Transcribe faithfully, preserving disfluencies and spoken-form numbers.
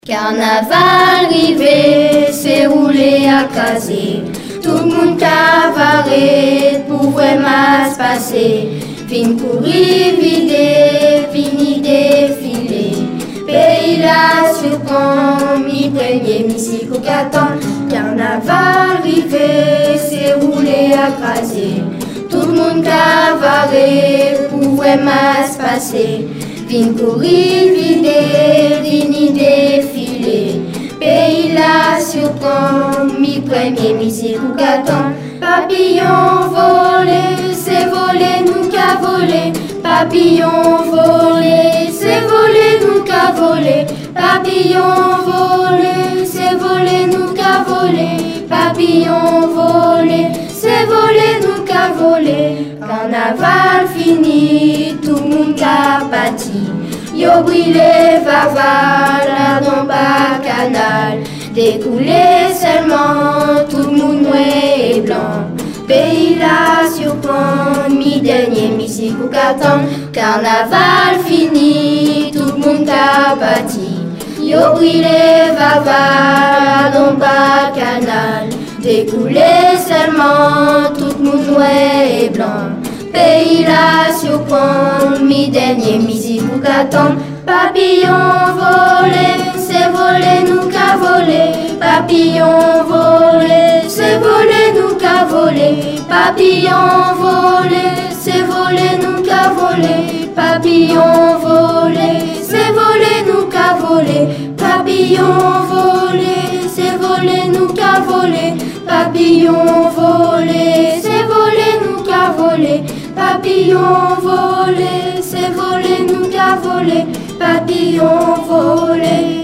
Carnaval rivé, c'est roulé à caser. Tout le monde cabaret pour vraiment se passer. Fin courir, vider, fini défiler. Pays là surprend, mi premier, mi si cocaton. Carnaval rivé, c'est roulé à caser. Tout le monde cabaret pour vraiment se passer. Fin courir, vider, fini défiler. Pays là surprend, mi premier, mi si cocaton. Papillon volé, c'est volé, nous qu'a volé. Papillon volé, c'est volé, nous qu'a volé. Papillon volé, c'est volé, nous qu'a volé. Papillon volé, c'est volé, nous qu'a volé. Carnaval fini, tout le monde a pâti. Yo brûlé, vava, là dans bas canal. Découlé seulement, tout le monde noir et blanc. Pays là surprend, mi dernier, mi si cocaton. Carnaval fini, tout le monde a bâti. Yo brûlé, vava, dans bas canal. Découlé seulement, tout le monde noir et blanc. Pays là surprend, mi dernier, mi si cocaton. Papillon volé, c'est volé, nous qu'a volé. Papillon volé, c'est volé, nous qu'a volé. Papillon volé, c'est volé, nous qu'a volé. Papillon volé, c'est volé, nous qu'a volé. Papillon volé, c'est volé, nous qu'a volé. Papillon volé, c'est volé, nous qu'a volé. Papillon volé, c'est volé, nous qu'a volé. Papillon volé.